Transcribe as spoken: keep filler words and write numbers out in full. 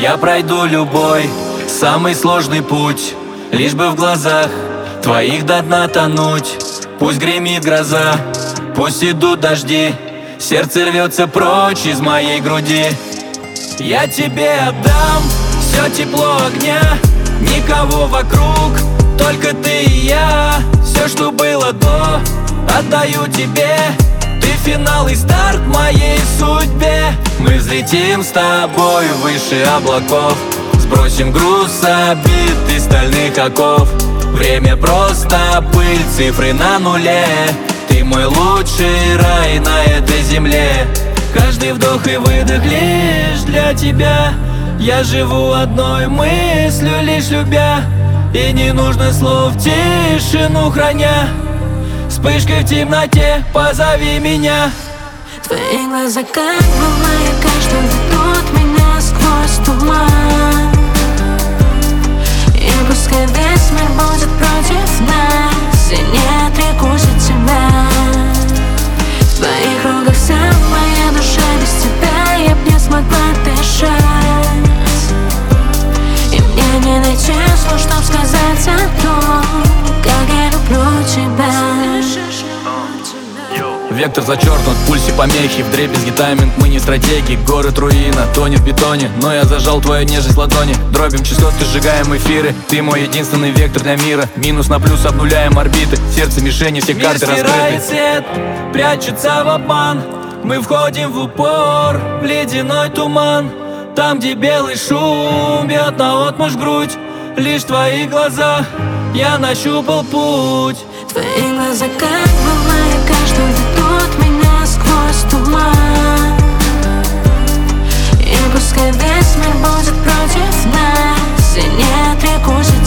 Я пройду любой, самый сложный путь, лишь бы в глазах твоих до дна тонуть. Пусть гремит гроза, пусть идут дожди, сердце рвется прочь из моей груди. Я тебе отдам все тепло огня, никого вокруг, только ты и я. Все, что было до, отдаю тебе. Ты финал и старт моей судьбе. Мы взлетим с тобой выше облаков, сбросим груз обид и стальных оков. Время просто пыль, цифры на нуле. Ты мой лучший рай на этой земле. Каждый вдох и выдох лишь для тебя. Я живу одной мыслью, лишь любя. И не нужно слов, тишину храня. Вспышкой в темноте позови меня. Твои глаза как бы маяка, что ведут меня сквозь туман. И пускай весь мир будет против нас, я не отрекусь от тебя. В твоих руках вся моя душа, без тебя я б не смогла дышать. И мне не найти слов, чтоб сказать о том, как я люблю тебя. Вектор зачеркнут, в пульсе помехи, вдребезги тайминг, мы не стратеги. Город руина, тонет в бетоне, но я зажал твою нежность в ладони. Дробим частоты, сжигаем эфиры, ты мой единственный вектор для мира. Минус на плюс обнуляем орбиты, сердце мишени, все карты раскрыты. Мир стирает свет, прячется в обман. Мы входим в упор, в ледяной туман. Там, где белый шум бьет наотмашь в грудь, лишь в твоих глазах я нащупал путь. Твои глаза как бы маяка, что ведут меня сквозь туман. И пускай весь мир будет против нас, я не отрекусь.